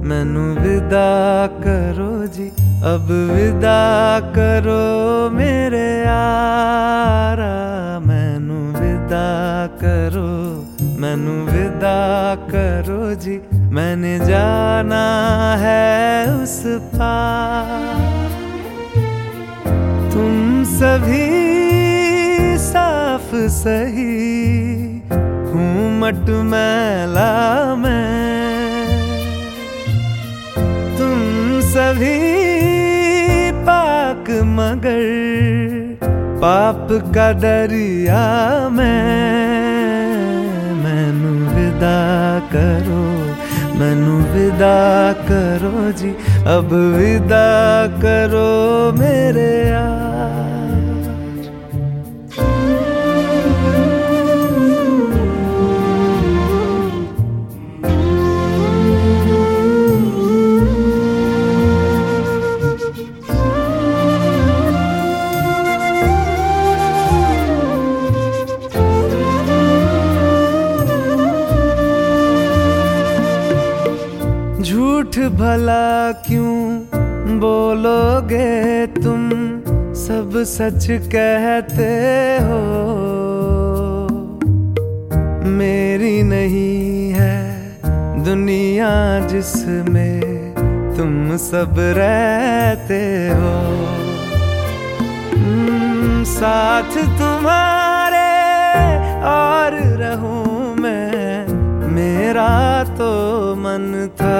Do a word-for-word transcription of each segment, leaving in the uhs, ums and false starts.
मैनू विदा करो जी, अब विदा करो मेरे यारा। मैनू विदा करो, मैनू विदा करो जी, मैंने जाना है उस पार। तुम सभी साफ सही, हूँ मटमैला मैं। तुम सभी पाक मगर पाप का दरिया मैं। मैनू विदा करो, मैनू विदा करो जी, अब विदा करो मेरे यार। झूठ भला क्यों बोलोगे तुम, सब सच कहते हो। मेरी नहीं है दुनिया जिसमें तुम सब रहते हो। साथ तुम्हारे और रहूं मैं, मेरा तो मन था।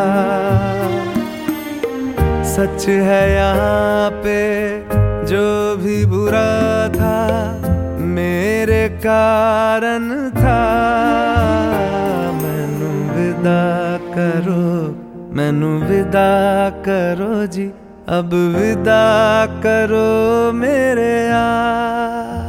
सच है यहाँ पे जो भी बुरा था, मेरे कारण था। मैनू विदा करो, मैनू विदा करो जी, अब विदा करो मेरे यार।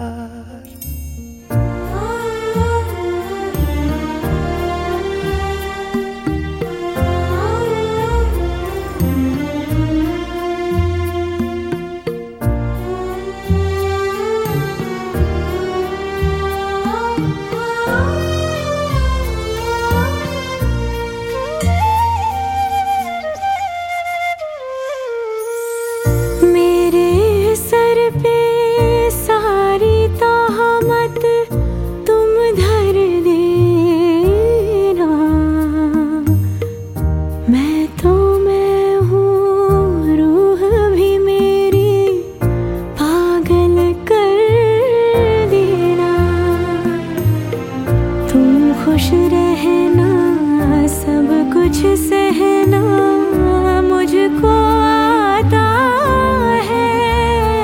खुश रहना, सब कुछ सहना मुझको आता है।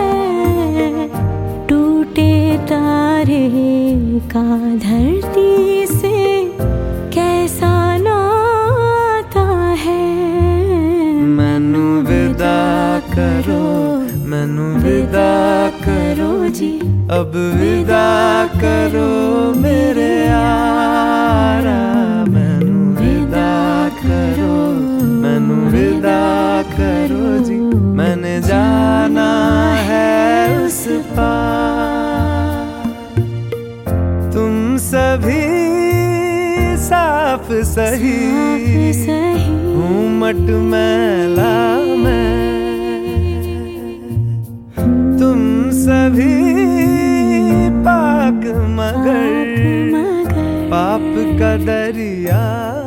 टूटे तारे का धरती से कैसा नाता है। मैनू विदा करो, मैनू विदा करो जी, अब विदा करो मेरे यारा। मैनू विदा करो, मैनू विदा करो जी, मैंने जाना है उस पार। तुम सभी साफ सही, हूँ मटमैला मैं। तुम सभी पाक मगर पाप का दरिया